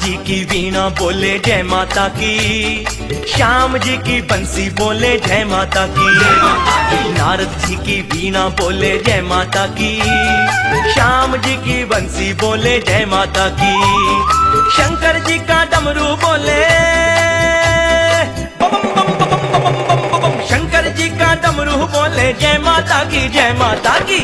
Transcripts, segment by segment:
जी की वीणा बोले जय माता की, श्याम जी की बंसी बोले जय माता की। नारद जी की वीणा बोले जय माता की, श्याम जी की बंसी बोले जय माता की। शंकर जी का डमरू बोले, शंकर जी का डमरू बोले जय माता की, जय माता की।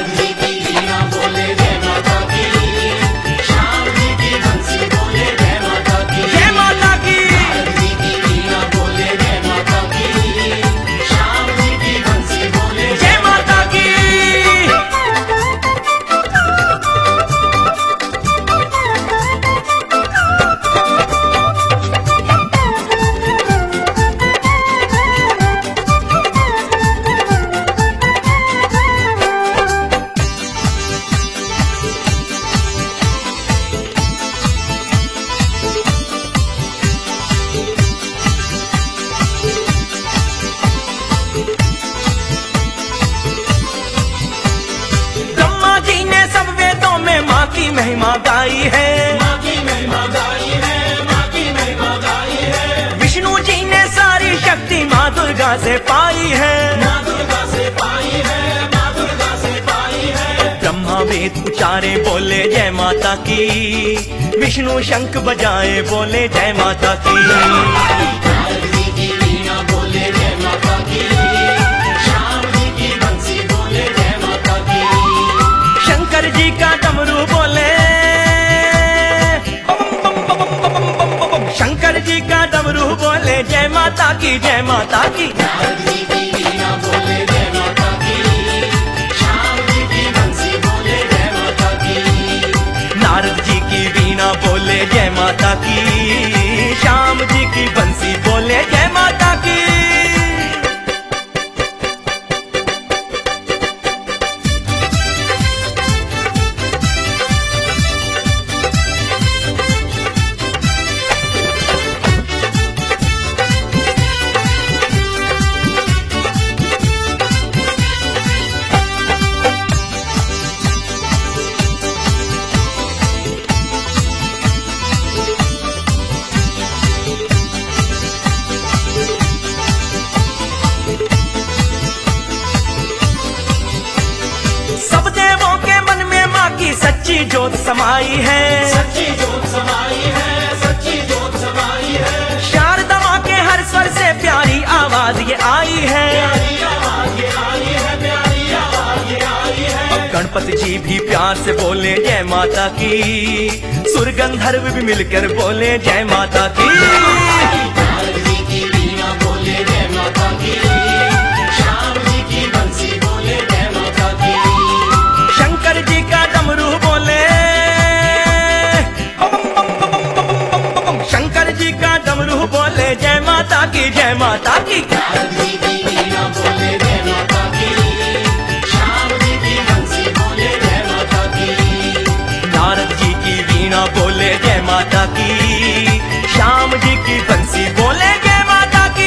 महिमा गाई है, माँ की महिमा गाई है, माँ की महिमा गाई है। विष्णु जी ने सारी शक्ति माँ दुर्गा से पाई है, माँ दुर्गा से पाई है, माँ दुर्गा से पाई है। ब्रह्मा वेद उचारे बोले जय माता की, विष्णु शंख बजाए बोले जय माता की। नारद जी की वीणा बोले जय माता की, श्याम जी की बंसी बोले जय माता की। शंकर जी का डमरू बोले, शंकर जी का डमरू बोले जय माता की, जय माता की। नारद जी की वीणा बोले जय माता की, श्याम जी की बंसी बोले जय माता की। नारद जी की वीणा बोले जय माता की, श्याम जी की बंसी बोले जय माता की। सच्ची जोत समाई है, सच्ची जोत समाई है, सच्ची जोत समाई है। शारदा माँ के हर स्वर से प्यारी आवाज ये आई है, प्यारी आवाज ये आई है, प्यारी आवाज ये आई है। गणपति जी भी प्यार से बोले जय माता की, सुर गंधर्व भी मिलकर बोले जय माता की। नारद जी की वीणा बोले जय माता की, श्याम जी की बंसी बोले जय माता की। शंकर जी का डमरू बोले, शंकर जी का डमरू बोले जय माता की, जय माता की। नारद जी की वीणा बोले जय माता की, श्याम जी की बंसी बोले जय माता की। नारद जी की वीणा बोले जय माता की, श्याम जी की बंसी बोले जय माता की।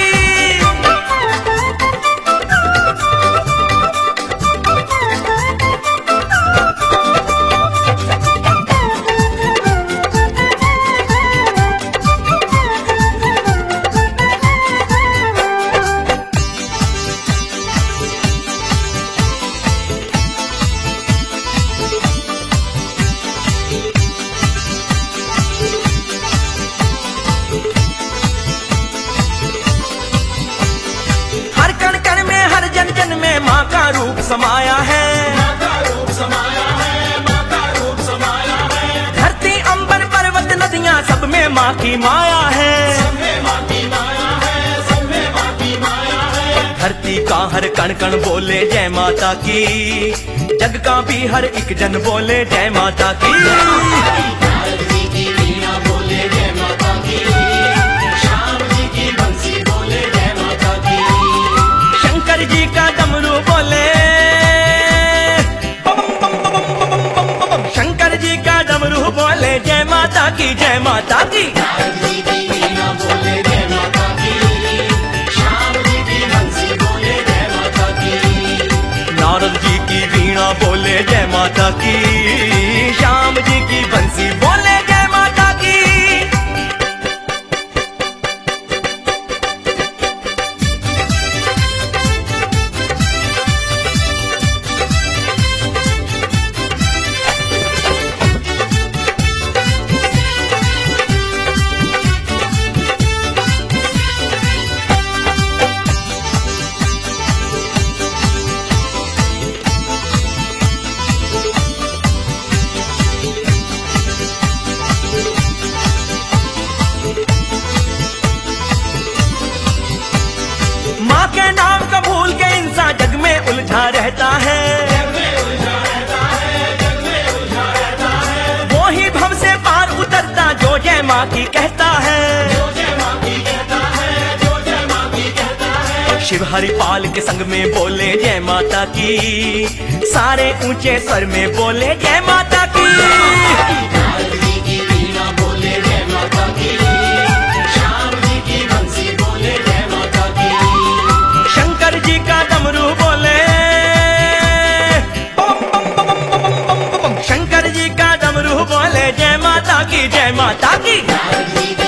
माँ का रूप समाया है, माँ का रूप समाया है, माँ का रूप समाया है। धरती अंबर पर्वत नदियाँ सब में माँ की माया है, सब में माँ की माया है, सब में माँ की माया है। धरती का हर कण कण बोले जय माता की, जग का भी हर एक जन बोले जय माता की। नारद जी की वीणा बोले जय माता की, श्याम जी की बंसी बोले जय माता की। शंकर जी का डमरू बोले, शंकर जी का डमरू बोले जय माता की, जय माता की। नारद जी की वीणा बोले जय माता की, श्याम जी की बंसी बोले जय माता की। नारद जी की वीणा बोले जय माता की, श्याम जी की बंसी बोले जय माता की। शिव हरिपाल के संग में बोले जय माता की, सारे ऊंचे स्वर में बोले जय माता की। शंकर जी का डमरू बोले, शंकर जी का डमरू बोले जय माता की, जय माता की।